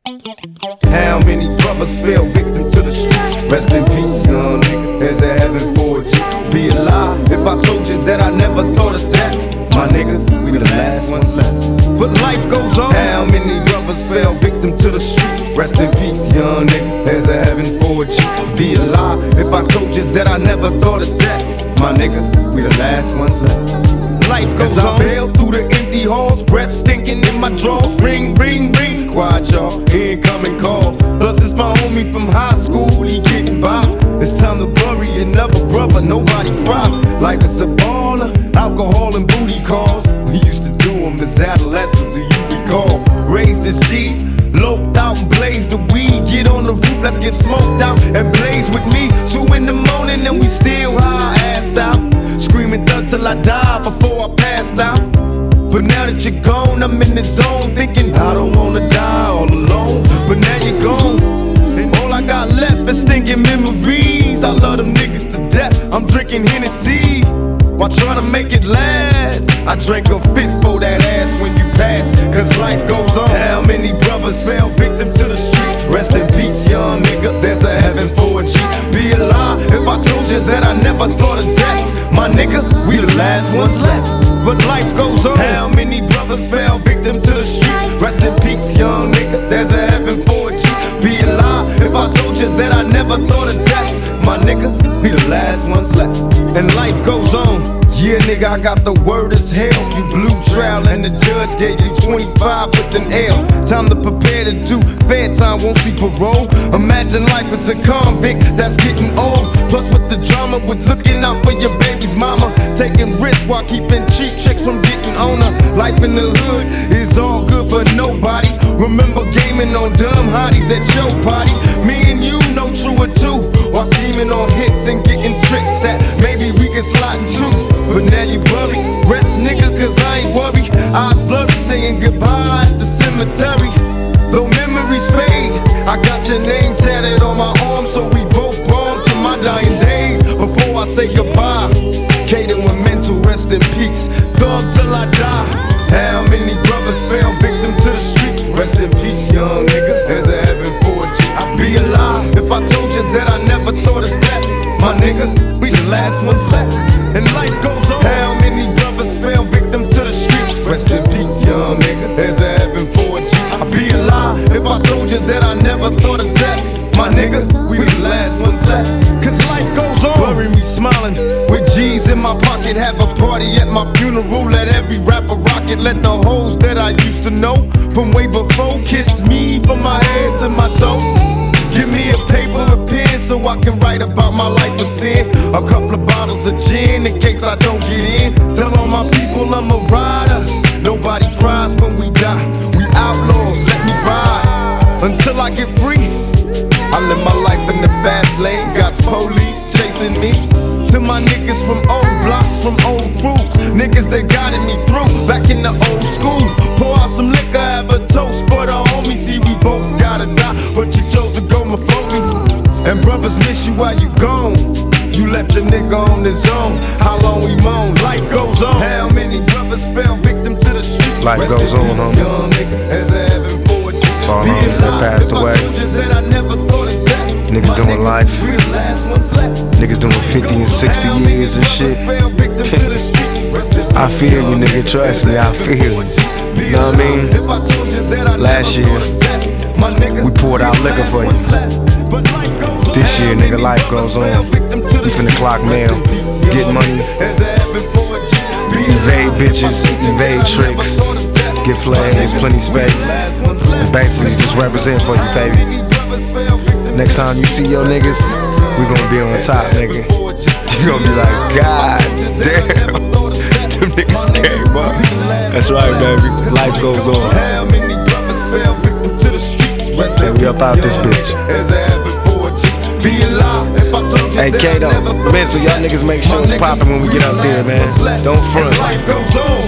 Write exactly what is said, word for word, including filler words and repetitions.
How many brothers fell victim to the street? Rest in peace, young nigga. There's a heaven for you. Be alive if I told you that I never thought of death. My niggas, we the last ones left. But life goes on. How many brothers fell victim to the street? Rest in peace, young nigga. There's a heaven for you. Be alive if I told you that I never thought of death. My niggas, we the last ones left. Life goes on. As I bail through the empty halls, breath stinking in my drawers. Ring, ring, ring. Quiet, y'all. Incoming calls. Plus it's my homie from high school. He getting by. It's time to bury another brother. Nobody cry. Life is a baller. Alcohol and booty calls. We used to do them as adolescents. Do you recall? Raised as G's. Loped out and blazed the weed. Get on the roof, let's get smoked out and blaze with me. Two in the morning and we still high, assed out. Screaming thug till I die before I passed out. But now that you're gone, I'm in the zone, thinking I don't wanna die all alone. But now you're gone, and all I got left is stinking memories. I love them niggas to death, I'm drinking Hennessy while trying to make it last. I drank a fit for that ass when you pass, cause life goes on. How many brothers fell victim to the streets? Rest in peace, young nigga, there's a heaven for a G. Be alive if I told you that I never thought of death. My nigga, we the last ones left, but life goes on. How many brothers fell victim to the streets? Rest in peace, young nigga, there's a heaven for a G. Be alive if I told you that I never thought of death. My niggas, we the last ones left, and life goes on. Yeah, nigga, I got the word as hell. You blew trial and the judge gave you twenty-five with an L. Time to prepare to do fair time, won't see parole. Imagine life as a convict that's getting old. Plus with the drama, with looking out for your baby's mama. Taking risks while keeping cheap chicks from getting on her. Life in the hood is all good for nobody. Remember gaming on dumb hotties at your party. Me and you know true or two, while scheming on hits and getting tricks that maybe we can slide into. But now you worry, rest nigga, cause I ain't worried. Eyes blurry, saying goodbye at the cemetery. Though memories fade, I got your name tatted on my arm, so we both born to my dying days. Before I say goodbye, Kaden with mental rest in peace. Thug till I die. How many brothers fell victim to the streets? Rest in peace, young nigga, there's a heaven for a G. I'd be alive if I told you that I never thought of death. My nigga, we the last ones left, and life goes on. How many brothers fell victim to the streets? Rest in peace, young nigga, there's a heaven for a G. I'd be alive if I told you that I never thought of death. My niggas, we the last ones left, cause life goes on. Bury me smiling with G's in my pocket. Have a party at my funeral. Let every rapper rock it. Let the hoes that I used to know from way before kiss me from my head to my toe. Give me a paper, a pen, so I can write about my life of sin. A couple of bottles of gin in case I don't get in. Tell all my people I'm a rider. Nobody cries when we die. We outlaws, let me ride until I get free. I live my life in the fast lane. Got police chasing me. To my niggas from old blocks, from old crews, niggas that guided me through back in the old school. Pour out some liquor, have a toast for the homies. See, we both gotta die, but you chose to go before me. And brothers miss you while you gone. You left your nigga on his own. How long we moan? Life goes on. How many brothers fell victim to the streets? Life Rest goes on, homie. Young nigga, as a heaven for a G. All homies that passed away. Niggas doing life. Niggas doing fifty and sixty years and shit. I feel you, nigga. Trust me, I feel you. You know what I mean? Last year, we poured out liquor for you. This year, nigga, life goes on. We finna clock mail, get money, evade bitches, evade tricks, get played, there's plenty space, and basically just represent for you, baby. Next time you see your niggas, we gonna be on top, nigga. You gonna be like, God damn, them niggas came up. That's right, baby. Life goes on. Yeah, we up out this bitch. Hey, Kato, mental, y'all niggas make sure it's poppin' when we get up there, man. Don't front.